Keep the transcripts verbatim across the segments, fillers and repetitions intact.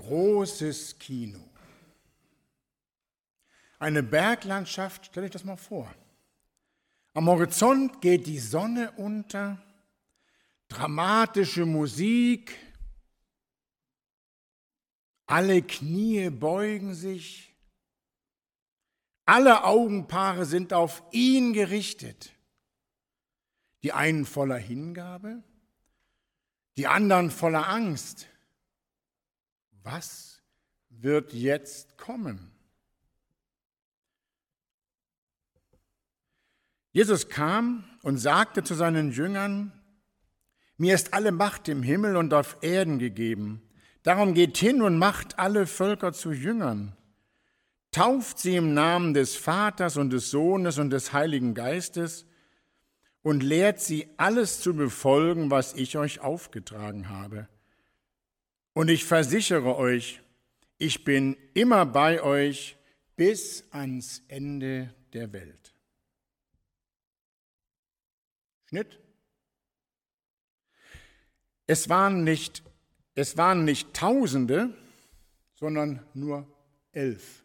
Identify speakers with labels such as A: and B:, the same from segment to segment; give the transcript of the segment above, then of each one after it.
A: großes Kino. Eine Berglandschaft, stell euch das mal vor. Am Horizont geht die Sonne unter, dramatische Musik, alle Knie beugen sich, alle Augenpaare sind auf ihn gerichtet. Die einen voller Hingabe, die anderen voller Angst. Was wird jetzt kommen? Jesus kam und sagte zu seinen Jüngern: Mir ist alle Macht im Himmel und auf Erden gegeben. Darum geht hin und macht alle Völker zu Jüngern. Tauft sie im Namen des Vaters und des Sohnes und des Heiligen Geistes und lehrt sie, alles zu befolgen, was ich euch aufgetragen habe. Und ich versichere euch, ich bin immer bei euch bis ans Ende der Welt. Schnitt. Es waren nicht, es waren nicht Tausende, sondern nur elf.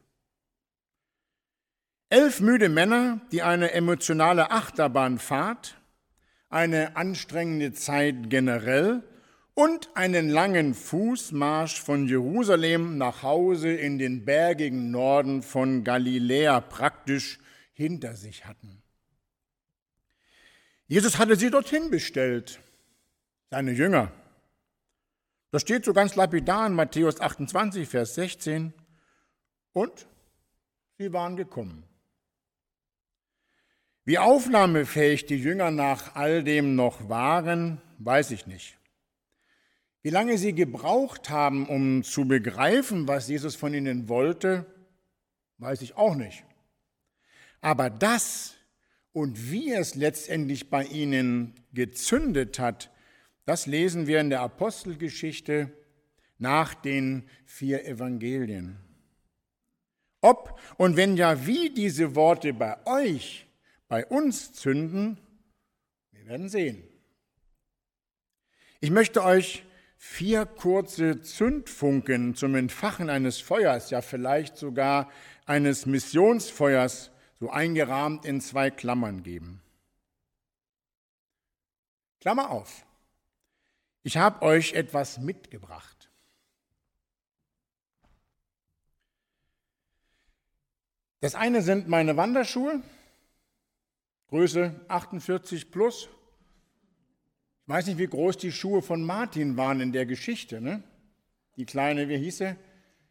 A: Elf müde Männer, die eine emotionale Achterbahnfahrt, eine anstrengende Zeit generell und einen langen Fußmarsch von Jerusalem nach Hause in den bergigen Norden von Galiläa praktisch hinter sich hatten. Jesus hatte sie dorthin bestellt, seine Jünger. Das steht so ganz lapidar in Matthäus achtundzwanzig, Vers sechzehn. Und sie waren gekommen. Wie aufnahmefähig die Jünger nach all dem noch waren, weiß ich nicht. Wie lange sie gebraucht haben, um zu begreifen, was Jesus von ihnen wollte, weiß ich auch nicht. Aber das und wie es letztendlich bei ihnen gezündet hat, das lesen wir in der Apostelgeschichte nach den vier Evangelien. Ob und wenn ja, wie diese Worte bei euch, bei uns zünden, wir werden sehen. Ich möchte euch vier kurze Zündfunken zum Entfachen eines Feuers, ja vielleicht sogar eines Missionsfeuers, so eingerahmt in zwei Klammern geben. Klammer auf. Ich habe euch etwas mitgebracht. Das eine sind meine Wanderschuhe, Größe achtundvierzig plus. Ich weiß nicht, wie groß die Schuhe von Martin waren in der Geschichte, ne? Die kleine, wie hieß sie?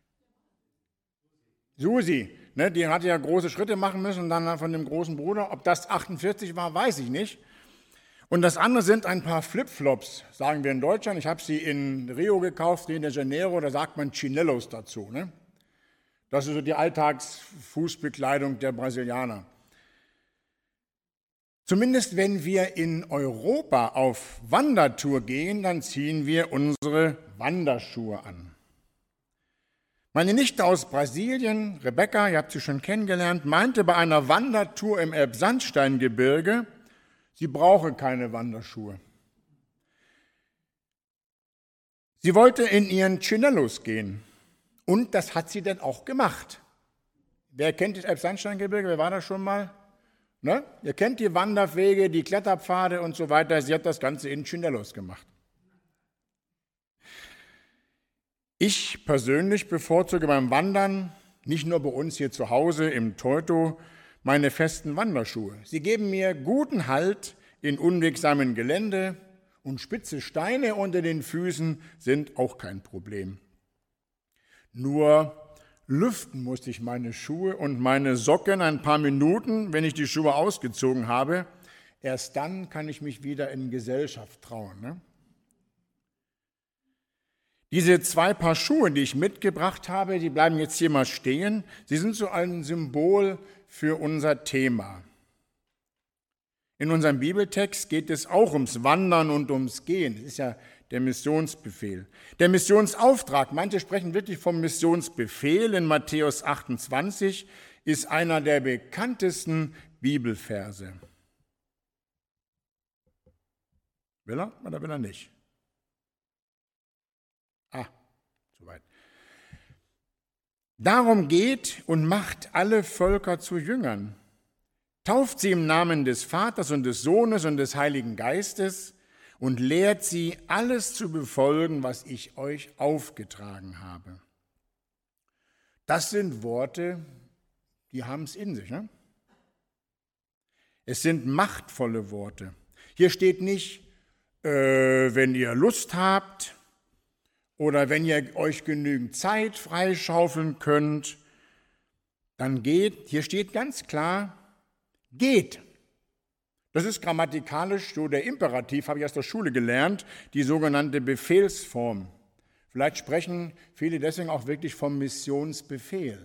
A: Susi, ne? Die hatte ja große Schritte machen müssen und dann von dem großen Bruder. Ob das achtundvierzig war, weiß ich nicht. Und das andere sind ein paar Flipflops, sagen wir in Deutschland. Ich habe sie in Rio gekauft, Rio de Janeiro, da sagt man Chinellos dazu, ne? Das ist so die Alltagsfußbekleidung der Brasilianer. Zumindest wenn wir in Europa auf Wandertour gehen, dann ziehen wir unsere Wanderschuhe an. Meine Nichte aus Brasilien, Rebecca, ihr habt sie schon kennengelernt, meinte bei einer Wandertour im Elbsandsteingebirge, sie brauche keine Wanderschuhe. Sie wollte in ihren Chinellos gehen und das hat sie dann auch gemacht. Wer kennt das Elbsandsteingebirge? Wer war da schon mal? Ne? Ihr kennt die Wanderwege, die Kletterpfade und so weiter. Sie hat das Ganze in Chinellos gemacht. Ich persönlich bevorzuge beim Wandern, nicht nur bei uns hier zu Hause im Teuto, meine festen Wanderschuhe. Sie geben mir guten Halt in unwegsamen Gelände und spitze Steine unter den Füßen sind auch kein Problem. Nur lüften musste ich meine Schuhe und meine Socken ein paar Minuten, wenn ich die Schuhe ausgezogen habe. Erst dann kann ich mich wieder in Gesellschaft trauen. Ne? Diese zwei Paar Schuhe, die ich mitgebracht habe, die bleiben jetzt hier mal stehen. Sie sind so ein Symbol für unser Thema. In unserem Bibeltext geht es auch ums Wandern und ums Gehen. Das ist ja der Missionsbefehl. Der Missionsauftrag, manche sprechen wirklich vom Missionsbefehl in Matthäus achtundzwanzig, ist einer der bekanntesten Bibelverse. Will er oder will er nicht? Ah, soweit. Darum geht und macht alle Völker zu Jüngern. Tauft sie im Namen des Vaters und des Sohnes und des Heiligen Geistes und lehrt sie, alles zu befolgen, was ich euch aufgetragen habe. Das sind Worte, die haben es in sich. Ne? Es sind machtvolle Worte. Hier steht nicht, äh, wenn ihr Lust habt oder wenn ihr euch genügend Zeit freischaufeln könnt, dann geht. Hier steht ganz klar, geht. Das ist grammatikalisch so der Imperativ, habe ich aus der Schule gelernt, die sogenannte Befehlsform. Vielleicht sprechen viele deswegen auch wirklich vom Missionsbefehl.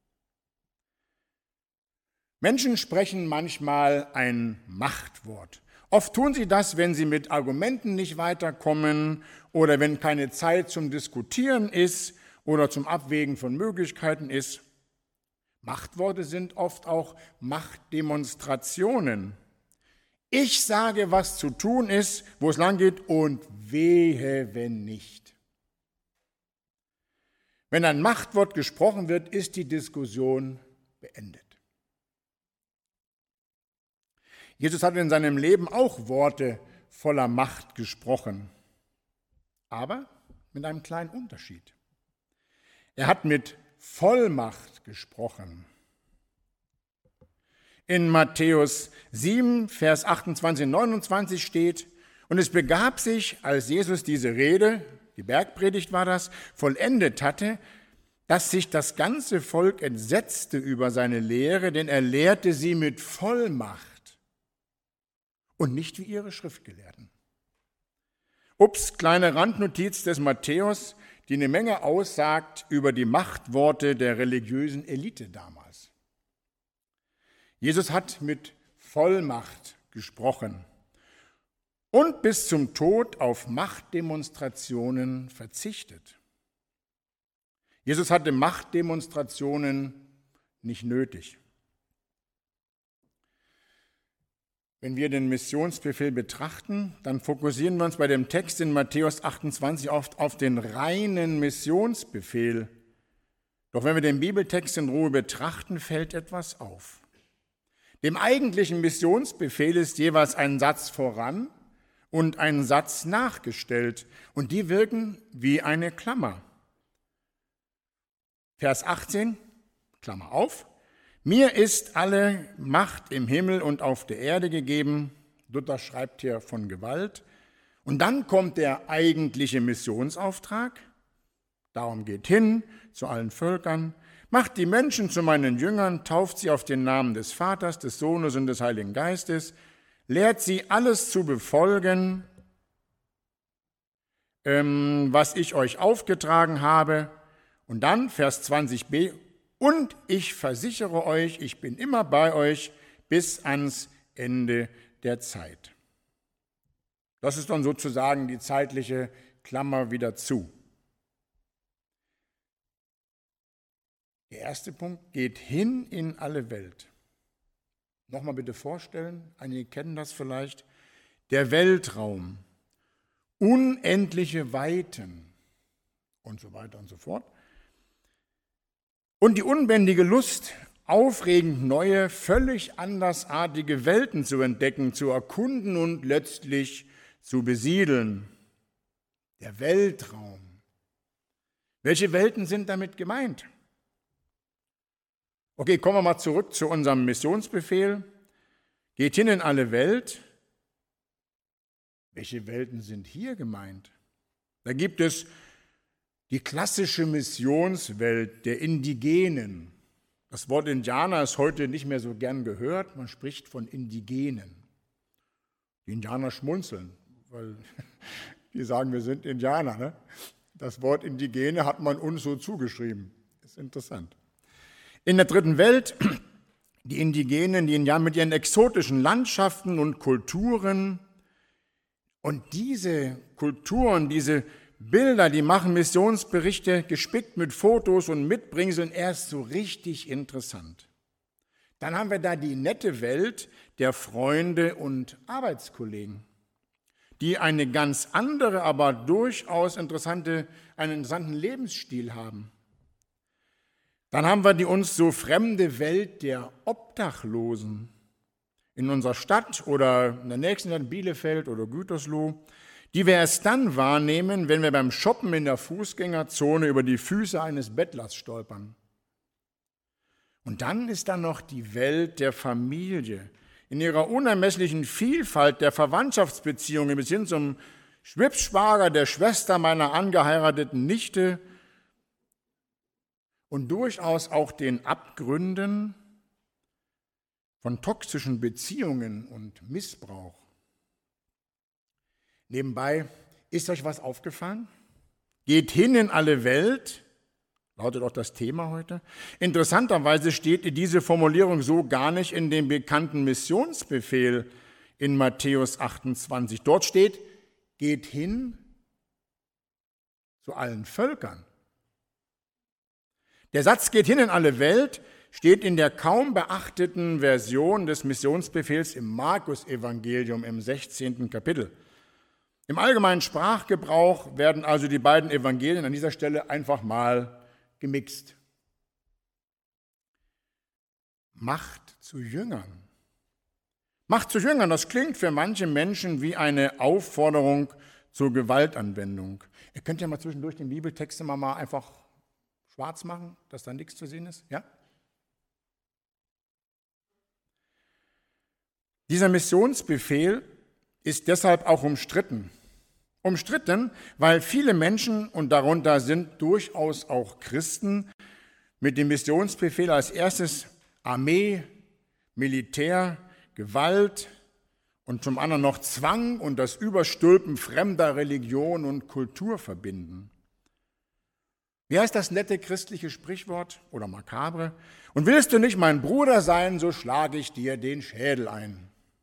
A: Menschen sprechen manchmal ein Machtwort. Oft tun sie das, wenn sie mit Argumenten nicht weiterkommen oder wenn keine Zeit zum Diskutieren ist oder zum Abwägen von Möglichkeiten ist. Machtworte sind oft auch Machtdemonstrationen. Ich sage, was zu tun ist, wo es lang geht, und wehe, wenn nicht. Wenn ein Machtwort gesprochen wird, ist die Diskussion beendet. Jesus hat in seinem Leben auch Worte voller Macht gesprochen, aber mit einem kleinen Unterschied. Er hat mit Vollmacht gesprochen. In Matthäus sieben, Vers achtundzwanzig und neunundzwanzig steht, und es begab sich, als Jesus diese Rede, die Bergpredigt war das, vollendet hatte, dass sich das ganze Volk entsetzte über seine Lehre, denn er lehrte sie mit Vollmacht und nicht wie ihre Schriftgelehrten. Ups, kleine Randnotiz des Matthäus, die eine Menge aussagt über die Machtworte der religiösen Elite damals. Jesus hat mit Vollmacht gesprochen und bis zum Tod auf Machtdemonstrationen verzichtet. Jesus hatte Machtdemonstrationen nicht nötig. Wenn wir den Missionsbefehl betrachten, dann fokussieren wir uns bei dem Text in Matthäus achtundzwanzig oft auf den reinen Missionsbefehl. Doch wenn wir den Bibeltext in Ruhe betrachten, fällt etwas auf. Dem eigentlichen Missionsbefehl ist jeweils ein Satz voran und ein Satz nachgestellt, und die wirken wie eine Klammer. Vers achtzehn, Klammer auf, mir ist alle Macht im Himmel und auf der Erde gegeben. Luther schreibt hier von Gewalt. Und dann kommt der eigentliche Missionsauftrag. Darum geht hin zu allen Völkern, macht die Menschen zu meinen Jüngern, tauft sie auf den Namen des Vaters, des Sohnes und des Heiligen Geistes, lehrt sie alles zu befolgen, ähm, was ich euch aufgetragen habe. Und dann Vers zwanzig b, und ich versichere euch, ich bin immer bei euch bis ans Ende der Zeit. Das ist dann sozusagen die zeitliche Klammer wieder zu. Der erste Punkt, geht hin in alle Welt. Nochmal bitte vorstellen, einige kennen das vielleicht, der Weltraum, unendliche Weiten und so weiter und so fort. Und die unbändige Lust, aufregend neue, völlig andersartige Welten zu entdecken, zu erkunden und letztlich zu besiedeln. Der Weltraum. Welche Welten sind damit gemeint? Okay, kommen wir mal zurück zu unserem Missionsbefehl. Geht hin in alle Welt. Welche Welten sind hier gemeint? Da gibt es die klassische Missionswelt der Indigenen. Das Wort Indianer ist heute nicht mehr so gern gehört. Man spricht von Indigenen. Die Indianer schmunzeln, weil die sagen, wir sind Indianer. Ne? Das Wort Indigene hat man uns so zugeschrieben. Das ist interessant. In der dritten Welt, die Indigenen, die Indianer mit ihren exotischen Landschaften und Kulturen. Und diese Kulturen, diese Bilder, die machen Missionsberichte gespickt mit Fotos und Mitbringseln erst so richtig interessant. Dann haben wir da die nette Welt der Freunde und Arbeitskollegen, die eine ganz andere, aber durchaus interessante, einen interessanten Lebensstil haben. Dann haben wir die uns so fremde Welt der Obdachlosen in unserer Stadt oder in der nächsten Stadt Bielefeld oder Gütersloh, die wir erst dann wahrnehmen, wenn wir beim Shoppen in der Fußgängerzone über die Füße eines Bettlers stolpern. Und dann ist da noch die Welt der Familie in ihrer unermesslichen Vielfalt der Verwandtschaftsbeziehungen bis hin zum Schwibschwager der Schwester meiner angeheirateten Nichte und durchaus auch den Abgründen von toxischen Beziehungen und Missbrauch. Nebenbei, ist euch was aufgefallen? Geht hin in alle Welt, lautet auch das Thema heute. Interessanterweise steht diese Formulierung so gar nicht in dem bekannten Missionsbefehl in Matthäus achtundzwanzig. Dort steht, geht hin zu allen Völkern. Der Satz geht hin in alle Welt steht in der kaum beachteten Version des Missionsbefehls im Markus-Evangelium im sechzehnten Kapitel. Im allgemeinen Sprachgebrauch werden also die beiden Evangelien an dieser Stelle einfach mal gemixt. Macht zu Jüngern. Macht zu Jüngern, das klingt für manche Menschen wie eine Aufforderung zur Gewaltanwendung. Ihr könnt ja mal zwischendurch den Bibeltext immer mal einfach schwarz machen, dass da nichts zu sehen ist. Ja? Dieser Missionsbefehl ist deshalb auch umstritten. Umstritten, weil viele Menschen, und darunter sind durchaus auch Christen, mit dem Missionsbefehl als erstes Armee, Militär, Gewalt und zum anderen noch Zwang und das Überstülpen fremder Religion und Kultur verbinden. Wie heißt das nette christliche Sprichwort oder makabre? Und willst du nicht mein Bruder sein, so schlage ich dir den Schädel ein.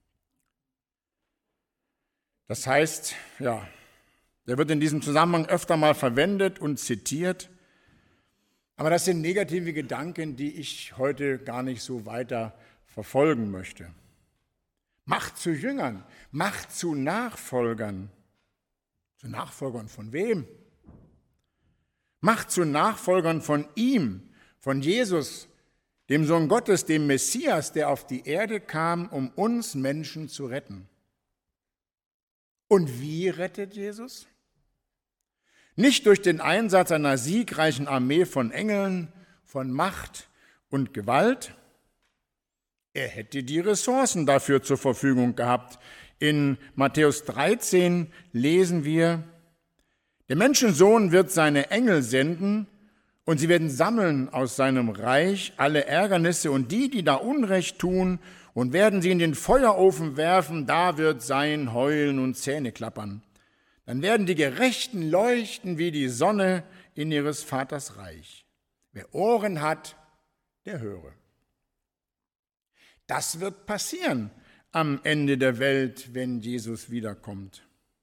A: Das heißt, ja, der wird in diesem Zusammenhang öfter mal verwendet und zitiert. Aber das sind negative Gedanken, die ich heute gar nicht so weiter verfolgen möchte. Macht zu Jüngern, macht zu Nachfolgern. Zu Nachfolgern von wem? Macht zu Nachfolgern von ihm, von Jesus, dem Sohn Gottes, dem Messias, der auf die Erde kam, um uns Menschen zu retten. Und wie rettet Jesus? Nicht durch den Einsatz einer siegreichen Armee von Engeln, von Macht und Gewalt. Er hätte die Ressourcen dafür zur Verfügung gehabt. In Matthäus dreizehn lesen wir, der Menschensohn wird seine Engel senden und sie werden sammeln aus seinem Reich alle Ärgernisse und die, die da Unrecht tun, und werden sie in den Feuerofen werfen, da wird sein Heulen und Zähneklappern. Dann werden die Gerechten leuchten wie die Sonne in ihres Vaters Reich. Wer Ohren hat, der höre. Das wird passieren am Ende der Welt, wenn Jesus wiederkommt.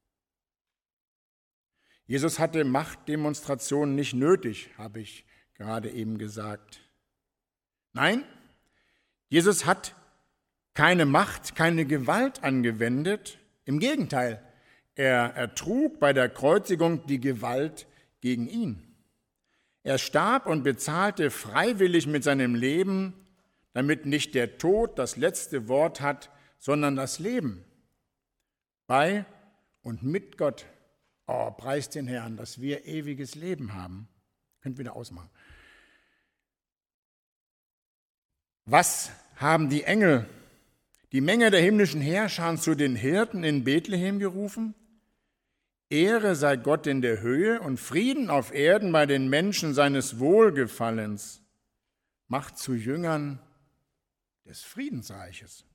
A: Jesus hatte Machtdemonstrationen nicht nötig, habe ich gerade eben gesagt. Nein, Jesus hat keine Macht, keine Gewalt angewendet. Im Gegenteil, er ertrug bei der Kreuzigung die Gewalt gegen ihn. Er starb und bezahlte freiwillig mit seinem Leben, damit nicht der Tod das letzte Wort hat, sondern das Leben. Bei und mit Gott. Oh, preist den Herrn, dass wir ewiges Leben haben. Könnt wieder ausmachen. Was haben die Engel, die Menge der himmlischen Herrscher zu den Hirten in Bethlehem gerufen? Ehre sei Gott in der Höhe und Frieden auf Erden bei den Menschen seines Wohlgefallens. Macht zu Jüngern des Friedensreiches.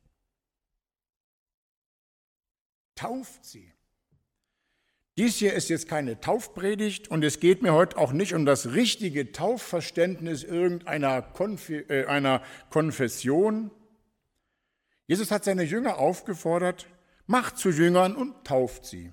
A: Tauft sie. Dies hier ist jetzt keine Taufpredigt und es geht mir heute auch nicht um das richtige Taufverständnis irgendeiner Konf- äh, einer Konfession. Jesus hat seine Jünger aufgefordert, macht zu Jüngern und tauft sie.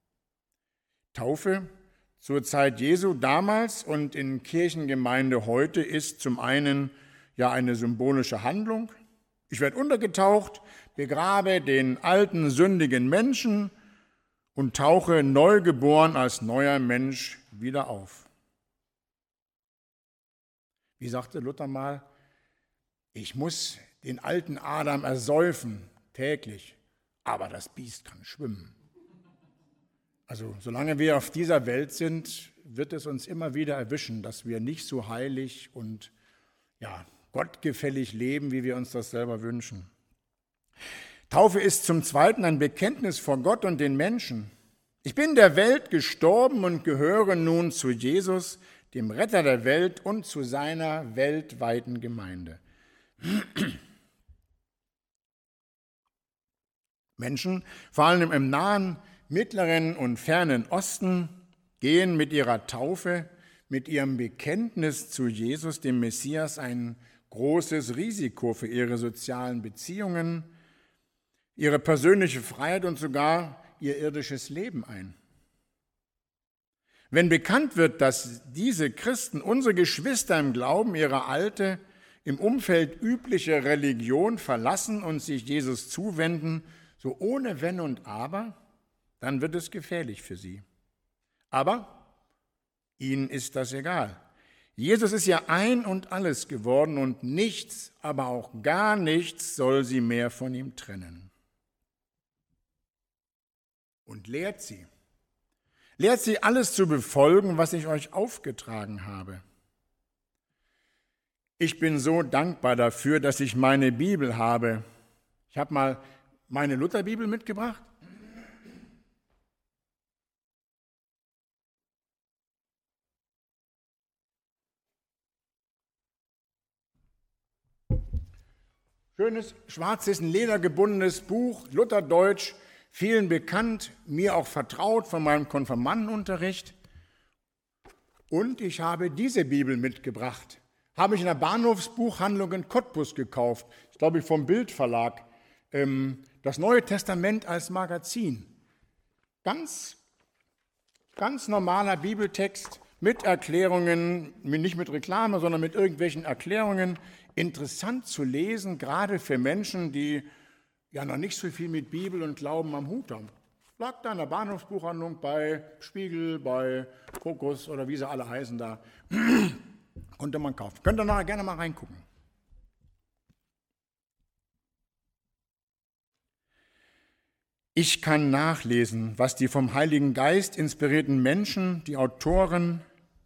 A: Taufe zur Zeit Jesu damals und in Kirchengemeinde heute ist zum einen ja eine symbolische Handlung. Ich werde untergetaucht, begrabe den alten sündigen Menschen und tauche neugeboren als neuer Mensch wieder auf. Wie sagte Luther mal, ich muss den alten Adam ersäufen, täglich, aber das Biest kann schwimmen. Also solange wir auf dieser Welt sind, wird es uns immer wieder erwischen, dass wir nicht so heilig und ja, gottgefällig leben, wie wir uns das selber wünschen. Taufe ist zum Zweiten ein Bekenntnis vor Gott und den Menschen. Ich bin der Welt gestorben und gehöre nun zu Jesus, dem Retter der Welt und zu seiner weltweiten Gemeinde. Menschen, vor allem im nahen, mittleren und fernen Osten, gehen mit ihrer Taufe, mit ihrem Bekenntnis zu Jesus, dem Messias, ein großes Risiko für ihre sozialen Beziehungen, ihre persönliche Freiheit und sogar ihr irdisches Leben ein. Wenn bekannt wird, dass diese Christen, unsere Geschwister im Glauben, ihre alte, im Umfeld übliche Religion verlassen und sich Jesus zuwenden, so ohne Wenn und Aber, dann wird es gefährlich für sie. Aber ihnen ist das egal. Jesus ist ja ein und alles geworden und nichts, aber auch gar nichts soll sie mehr von ihm trennen. Und lehrt sie. Lehrt sie, alles zu befolgen, was ich euch aufgetragen habe. Ich bin so dankbar dafür, dass ich meine Bibel habe. Ich habe mal meine Lutherbibel mitgebracht. Schönes, schwarzes, ein ledergebundenes Buch, Lutherdeutsch, vielen bekannt, mir auch vertraut von meinem Konfirmandenunterricht. Und ich habe diese Bibel mitgebracht. Habe ich in der Bahnhofsbuchhandlung in Cottbus gekauft. Ich glaube, vom Bildverlag. Das Neue Testament als Magazin. Ganz, ganz normaler Bibeltext mit Erklärungen, nicht mit Reklame, sondern mit irgendwelchen Erklärungen. Interessant zu lesen, gerade für Menschen, die ja noch nicht so viel mit Bibel und Glauben am Hut haben. Lag da in der Bahnhofsbuchhandlung bei Spiegel, bei Fokus oder wie sie alle heißen da. Konnte man kaufen. Könnt ihr nachher gerne mal reingucken. Ich kann nachlesen, was die vom Heiligen Geist inspirierten Menschen, die Autoren,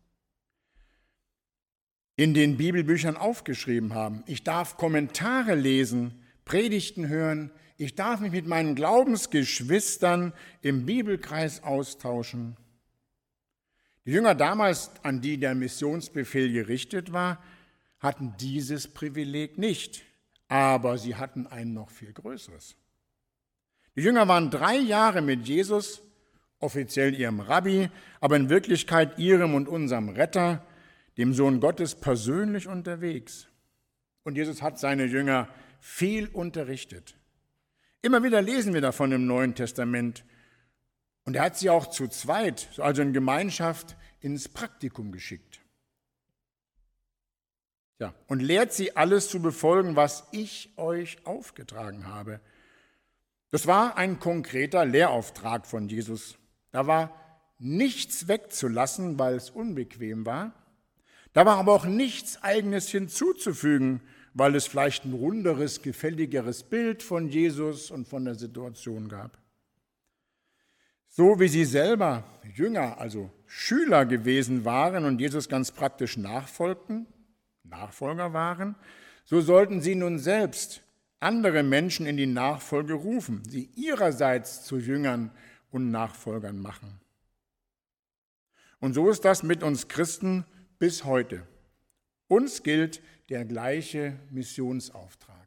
A: in den Bibelbüchern aufgeschrieben haben. Ich darf Kommentare lesen, Predigten hören. Ich darf mich mit meinen Glaubensgeschwistern im Bibelkreis austauschen. Die Jünger damals, an die der Missionsbefehl gerichtet war, hatten dieses Privileg nicht, aber sie hatten ein noch viel größeres. Die Jünger waren drei Jahre mit Jesus, offiziell ihrem Rabbi, aber in Wirklichkeit ihrem und unserem Retter, dem Sohn Gottes, persönlich unterwegs. Und Jesus hat seine Jünger viel unterrichtet. Immer wieder lesen wir davon im Neuen Testament. Und er hat sie auch zu zweit, also in Gemeinschaft, ins Praktikum geschickt. Ja, und lehrt sie, alles zu befolgen, was ich euch aufgetragen habe. Das war ein konkreter Lehrauftrag von Jesus. Da war nichts wegzulassen, weil es unbequem war. Da war aber auch nichts Eigenes hinzuzufügen, weil es vielleicht ein runderes, gefälligeres Bild von Jesus und von der Situation gab. So wie sie selber Jünger, also Schüler gewesen waren und Jesus ganz praktisch nachfolgten, Nachfolger waren, so sollten sie nun selbst andere Menschen in die Nachfolge rufen, sie ihrerseits zu Jüngern und Nachfolgern machen. Und so ist das mit uns Christen bis heute. Uns gilt der gleiche Missionsauftrag.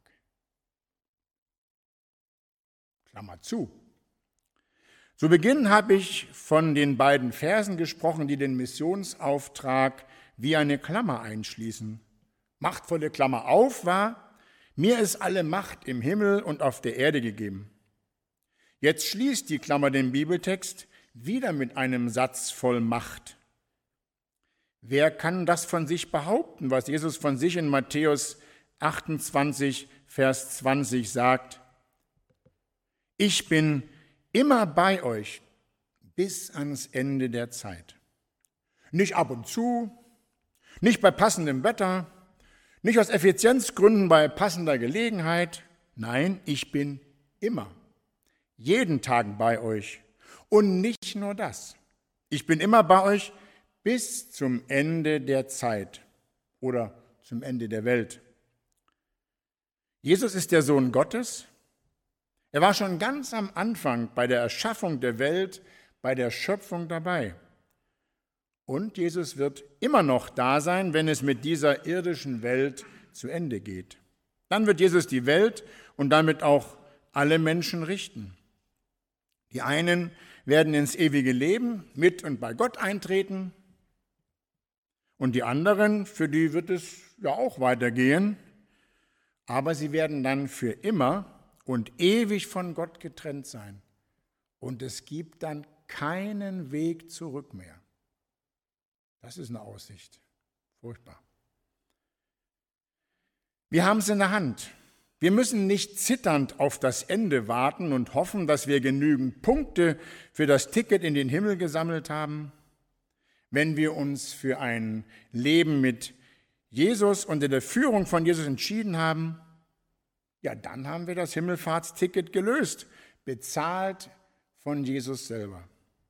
A: Klammer zu. Zu Beginn habe ich von den beiden Versen gesprochen, die den Missionsauftrag wie eine Klammer einschließen. Machtvolle Klammer auf war, mir ist alle Macht im Himmel und auf der Erde gegeben. Jetzt schließt die Klammer den Bibeltext wieder mit einem Satz voll Macht. Wer kann das von sich behaupten, was Jesus von sich in Matthäus achtundzwanzig, Vers zwanzig sagt? Ich bin immer bei euch bis ans Ende der Zeit. Nicht ab und zu, nicht bei passendem Wetter, Nicht aus Effizienzgründen bei passender Gelegenheit. Nein, ich bin immer, jeden Tag bei euch. Und nicht nur das. Ich bin immer bei euch bis zum Ende der Zeit oder zum Ende der Welt. Jesus ist der Sohn Gottes. Er war schon ganz am Anfang bei der Erschaffung der Welt, bei der Schöpfung dabei. Und Jesus wird immer noch da sein, wenn es mit dieser irdischen Welt zu Ende geht. Dann wird Jesus die Welt und damit auch alle Menschen richten. Die einen werden ins ewige Leben mit und bei Gott eintreten und die anderen, für die wird es ja auch weitergehen, aber sie werden dann für immer und ewig von Gott getrennt sein. Und es gibt dann keinen Weg zurück mehr. Das ist eine Aussicht. Furchtbar. Wir haben es in der Hand. Wir müssen nicht zitternd auf das Ende warten und hoffen, dass wir genügend Punkte für das Ticket in den Himmel gesammelt haben. Wenn wir uns für ein Leben mit Jesus und in der Führung von Jesus entschieden haben, ja, dann haben wir das Himmelfahrtsticket gelöst, bezahlt von Jesus selber.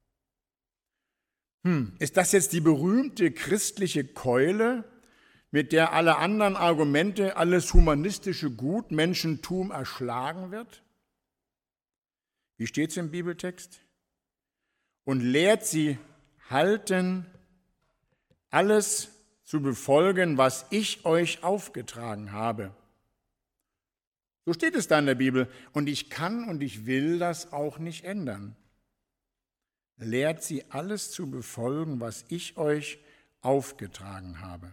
A: Hm, ist das jetzt die berühmte christliche Keule, mit der alle anderen Argumente, alles humanistische Gutmenschentum erschlagen wird? Wie steht es im Bibeltext? Und lehrt sie halten, alles zu befolgen, was ich euch aufgetragen habe. So steht es da in der Bibel. Und ich kann und ich will das auch nicht ändern. Lehrt sie alles zu befolgen, was ich euch aufgetragen habe.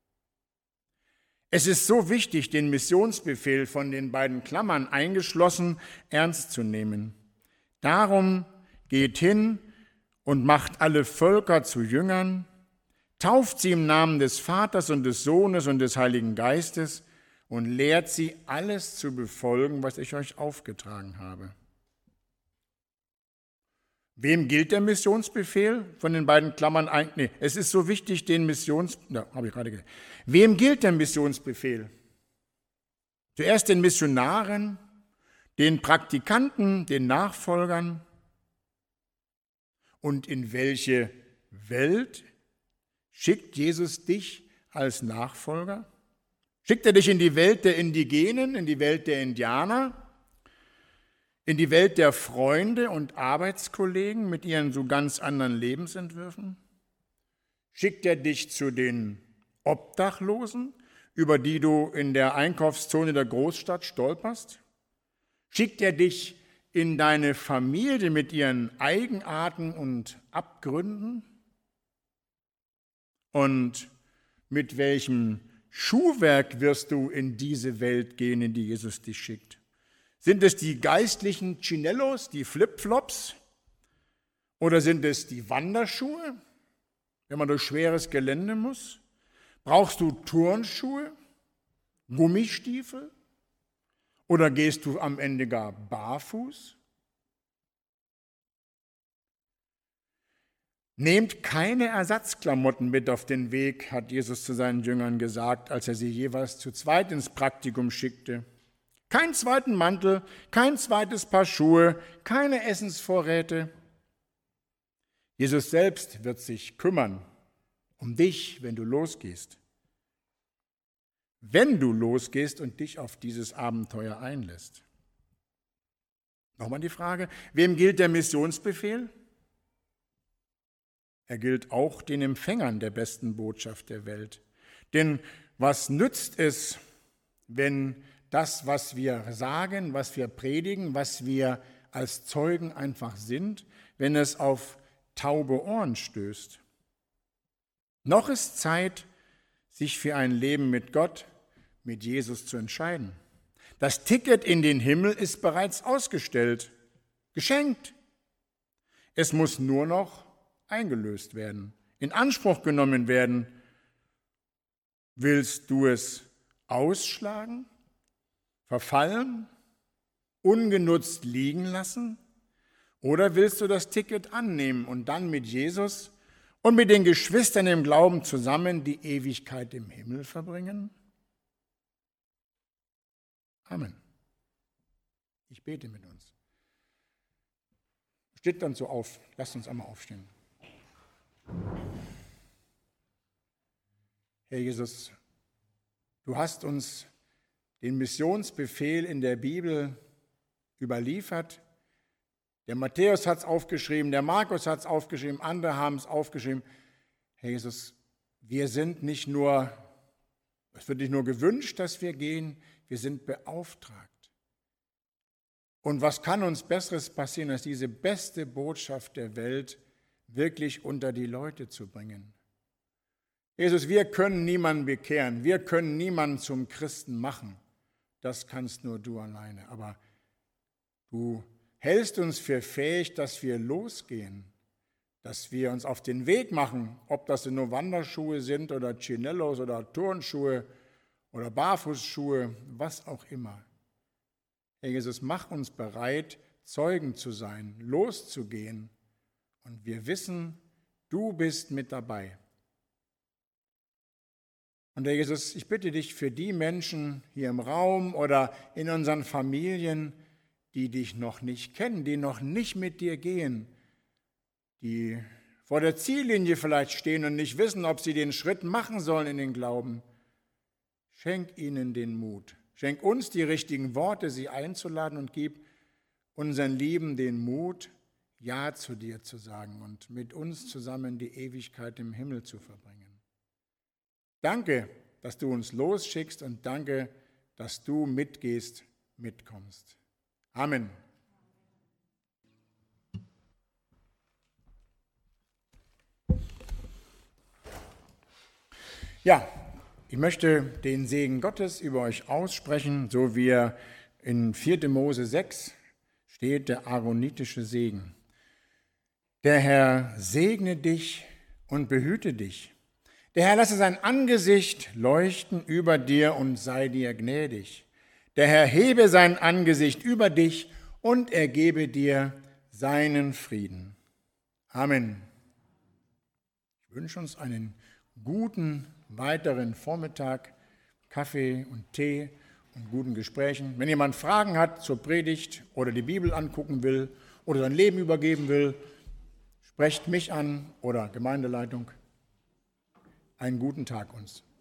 A: Es ist so wichtig, den Missionsbefehl von den beiden Klammern eingeschlossen ernst zu nehmen. Darum geht hin und macht alle Völker zu Jüngern, tauft sie im Namen des Vaters und des Sohnes und des Heiligen Geistes und lehrt sie, alles zu befolgen, was ich euch aufgetragen habe. Wem gilt der Missionsbefehl von den beiden Klammern? Nee, es ist so wichtig, den Missions... Ja, habe ich gerade gesagt. Wem gilt der Missionsbefehl? Zuerst den Missionaren, den Praktikanten, den Nachfolgern. Und in welche Welt schickt Jesus dich als Nachfolger? Schickt er dich in die Welt der Indigenen, in die Welt der Indianer, in die Welt der Freunde und Arbeitskollegen mit ihren so ganz anderen Lebensentwürfen? Schickt er dich zu den Obdachlosen, über die du in der Einkaufszone der Großstadt stolperst? Schickt er dich in deine Familie mit ihren Eigenarten und Abgründen? Und mit welchem Schuhwerk wirst du in diese Welt gehen, in die Jesus dich schickt? Sind es die geistlichen Chinellos, die Flipflops? Oder sind es die Wanderschuhe, wenn man durch schweres Gelände muss? Brauchst du Turnschuhe, Gummistiefel? Oder gehst du am Ende gar barfuß? Nehmt keine Ersatzklamotten mit auf den Weg, hat Jesus zu seinen Jüngern gesagt, als er sie jeweils zu zweit ins Praktikum schickte. Keinen zweiten Mantel, kein zweites Paar Schuhe, keine Essensvorräte. Jesus selbst wird sich kümmern um dich, wenn du losgehst. Wenn du losgehst und dich auf dieses Abenteuer einlässt. Nochmal die Frage, wem gilt der Missionsbefehl? Er gilt auch den Empfängern der besten Botschaft der Welt. Denn was nützt es, wenn das, was wir sagen, was wir predigen, was wir als Zeugen einfach sind, wenn es auf taube Ohren stößt? Noch ist Zeit, sich für ein Leben mit Gott, mit Jesus zu entscheiden. Das Ticket in den Himmel ist bereits ausgestellt, geschenkt. Es muss nur noch eingelöst werden, in Anspruch genommen werden. Willst du es ausschlagen, verfallen, ungenutzt liegen lassen? Oder willst du das Ticket annehmen und dann mit Jesus und mit den Geschwistern im Glauben zusammen die Ewigkeit im Himmel verbringen? Amen. Ich bete mit uns. Steht dann so auf. Lasst uns einmal aufstehen. Herr Jesus, du hast uns den Missionsbefehl in der Bibel überliefert. Der Matthäus hat es aufgeschrieben, der Markus hat es aufgeschrieben, andere haben es aufgeschrieben. Herr Jesus, wir sind nicht nur, es wird nicht nur gewünscht, dass wir gehen, wir sind beauftragt. Und was kann uns Besseres passieren, als diese beste Botschaft der Welt wirklich unter die Leute zu bringen? Jesus, wir können niemanden bekehren, wir können niemanden zum Christen machen. Das kannst nur du alleine. Aber du hältst uns für fähig, dass wir losgehen, dass wir uns auf den Weg machen, ob das nur Wanderschuhe sind oder Chinellos oder Turnschuhe oder Barfußschuhe, was auch immer. Herr Jesus, mach uns bereit, Zeugen zu sein, loszugehen. Und wir wissen, du bist mit dabei. Und Herr Jesus, ich bitte dich für die Menschen hier im Raum oder in unseren Familien, die dich noch nicht kennen, die noch nicht mit dir gehen, die vor der Ziellinie vielleicht stehen und nicht wissen, ob sie den Schritt machen sollen in den Glauben. Schenk ihnen den Mut. Schenk uns die richtigen Worte, sie einzuladen und gib unseren Lieben den Mut, Ja zu dir zu sagen und mit uns zusammen die Ewigkeit im Himmel zu verbringen. Danke, dass du uns losschickst und danke, dass du mitgehst, mitkommst. Amen. Ja, ich möchte den Segen Gottes über euch aussprechen, so wie er in vierter Mose sechs steht, der aaronitische Segen. Der Herr segne dich und behüte dich. Der Herr lasse sein Angesicht leuchten über dir und sei dir gnädig. Der Herr hebe sein Angesicht über dich und er gebe dir seinen Frieden. Amen. Ich wünsche uns einen guten weiteren Vormittag, Kaffee und Tee und guten Gesprächen. Wenn jemand Fragen hat zur Predigt oder die Bibel angucken will oder sein Leben übergeben will, sprecht mich an oder Gemeindeleitung. Einen guten Tag uns.